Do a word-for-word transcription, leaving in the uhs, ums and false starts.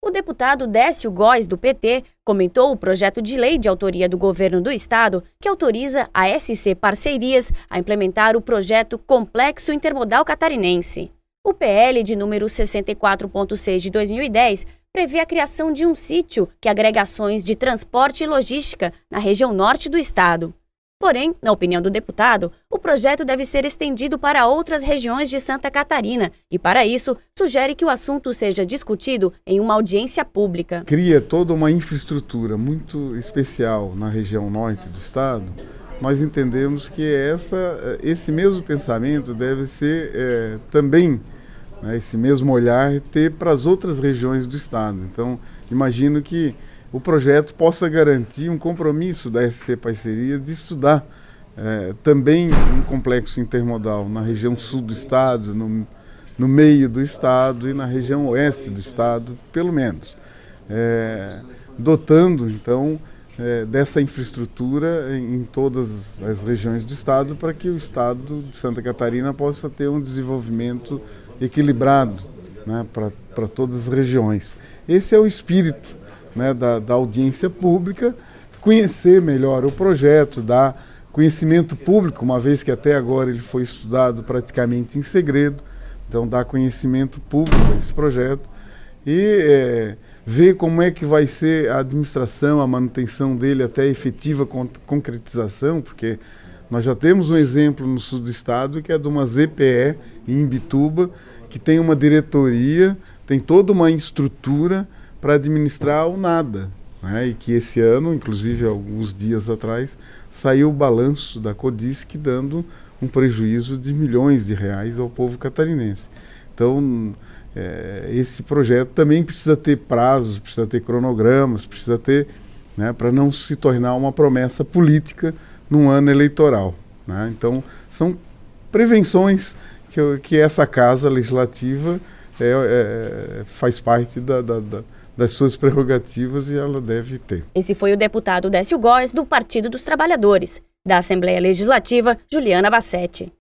O deputado Décio Góes, do P T, comentou o projeto de lei de autoria do governo do estado que autoriza a S C Parcerias a implementar o projeto Complexo Intermodal Catarinense. O P L de número sessenta e quatro ponto seis de dois mil e dez prevê a criação de um sítio que agrega ações de transporte e logística na região norte do estado. Porém, na opinião do deputado, o projeto deve ser estendido para outras regiões de Santa Catarina e, para isso, sugere que o assunto seja discutido em uma audiência pública. Cria toda uma infraestrutura muito especial na região norte do estado. Nós entendemos que essa, esse mesmo pensamento deve ser é, também, né, esse mesmo olhar, ter para as outras regiões do estado. Então, imagino que o projeto possa garantir um compromisso da S C Parceria de estudar é, também um complexo intermodal na região sul do estado, no, no meio do estado e na região oeste do estado, pelo menos. É, dotando, então, é, dessa infraestrutura em, em todas as regiões do estado para que o estado de Santa Catarina possa ter um desenvolvimento equilibrado, né, para todas as regiões. Esse é o espírito, né, da, da audiência pública, conhecer melhor o projeto, dar conhecimento público, uma vez que até agora ele foi estudado praticamente em segredo, então dar conhecimento público desse projeto e é, ver como é que vai ser a administração, a manutenção dele até a efetiva concretização, porque nós já temos um exemplo no sul do estado que é de uma Z P E em Imbituba, que tem uma diretoria, tem toda uma estrutura para administrar o nada, né? E que esse ano, inclusive alguns dias atrás, saiu o balanço da Codisc dando um prejuízo de milhões de reais ao povo catarinense. Então, é, esse projeto também precisa ter prazos, precisa ter cronogramas, precisa ter, né, para não se tornar uma promessa política num ano eleitoral, né? Então, são prevenções que, que essa Casa Legislativa é, é, faz parte da, da, da das suas prerrogativas e ela deve ter. Esse foi o deputado Décio Góes, do Partido dos Trabalhadores. Da Assembleia Legislativa, Juliana Bassetti.